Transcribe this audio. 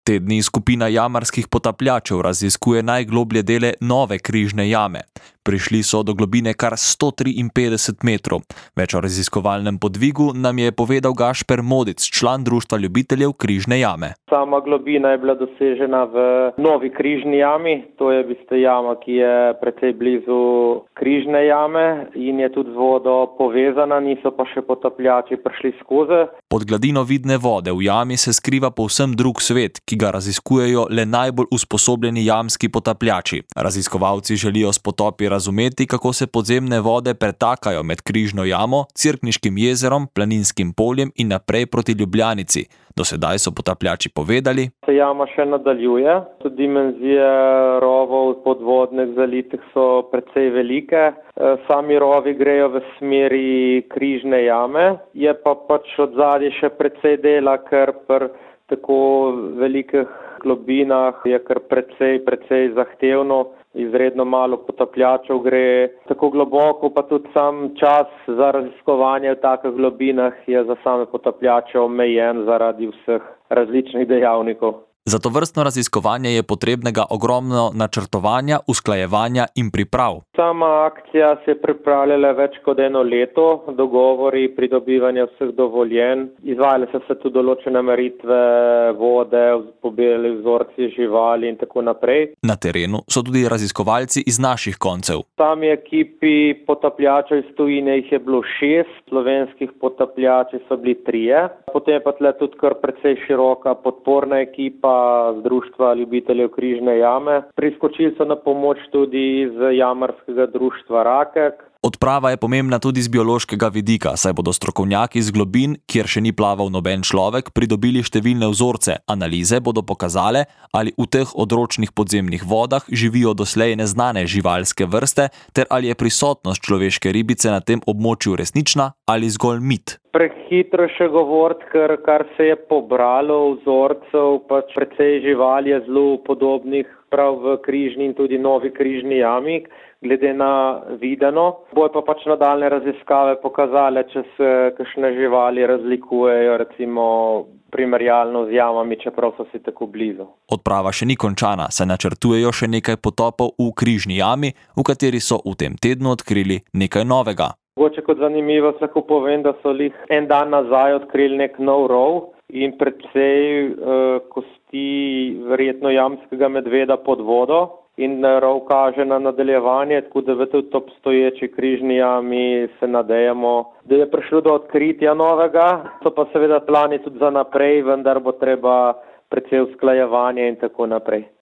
Te dni skupina jamarskih potapljačev raziskuje najgloblje dele nove križne jame. Prišli so do globine kar 153 metrov. Več o raziskovalnem podvigu nam je povedal Gašper Modic, član Društva ljubiteljev križne jame. Sama globina je bila dosežena v novi križni jami. To je v bistvu jama, ki je precej blizu križne jame in je tudi z vodo povezana, niso pa še potapljači prišli skozi. Pod gladino vidne vode v jami se skriva povsem drug svet, ki ga raziskujejo le najbolj usposobljeni jamski potapljači. Raziskovalci želijo s potopi razumeti, kako se podzemne vode pretakajo med križno jamo, Cerkniškim jezerom, Planinskim poljem in naprej proti Ljubljanici. Do sedaj so potapljači povedali: Se jama še nadaljuje. Tudi dimenzije rovov podvodnih zalitih so precej velike. Sami rovi grejo v smeri križne jame. Je pa pač od zadaj še precej dela, ker pri tako velikih globinah je kar precej zahtevno. Izredno malo potapljačev gre tako globoko, pa tudi sam čas za raziskovanje v takih globinah je za same potapljače omejen zaradi vseh različnih dejavnikov. Za tovrstno raziskovanje je potrebnega ogromno načrtovanja, usklajevanja in priprav. Sama akcija se je pripravljala več kot eno leto, dogovori, pridobivanje vseh dovoljenj. Izvajale so se tudi določene meritve vode, pobirali vzorci živali in tako naprej. Na terenu so tudi raziskovalci iz naših koncev. V sami ekipi potapljačev iz tujine jih je bilo 6, slovenskih potapljačev so bili 3. Potem je pa tle tudi kar precej široka podporna ekipa z Društva ljubiteljev križne jame. Priskočili so na pomoč tudi iz jamarskega društva Rakek. Odprava je pomembna tudi z biološkega vidika, saj bodo strokovnjaki z globin, kjer še ni plaval noben človek, pridobili številne vzorce. Analize bodo pokazale, ali v teh odročnih podzemnih vodah živijo doslej neznane živalske vrste, ter ali je prisotnost človeške ribice na tem območju resnična ali zgolj mit. Prehitro še govoriti, ker kar se je pobralo vzorcev, pač precej živali je zelo podobnih prav v križni in tudi novi križni jami, glede na videno. Bojo pa pač nadaljne raziskave pokazale, če se kakšne živali razlikujejo, recimo primerjalno z jamami, čeprav so si tako blizu. Odprava še ni končana, saj načrtujejo še nekaj potopov v križni jami, v kateri so v tem tednu odkrili nekaj novega. Mogoče kot zanimivost lahko povem, da so jih en dan nazaj odkrili nek nov rov in precej kosti verjetno jamskega medveda pod vodo. In rov kaže na nadaljevanje, tako da v tudi obstoječi križni jami se nadejamo, da je prišlo do odkritja novega. So pa seveda plani tudi za naprej, vendar bo treba precej usklajevanje in tako naprej.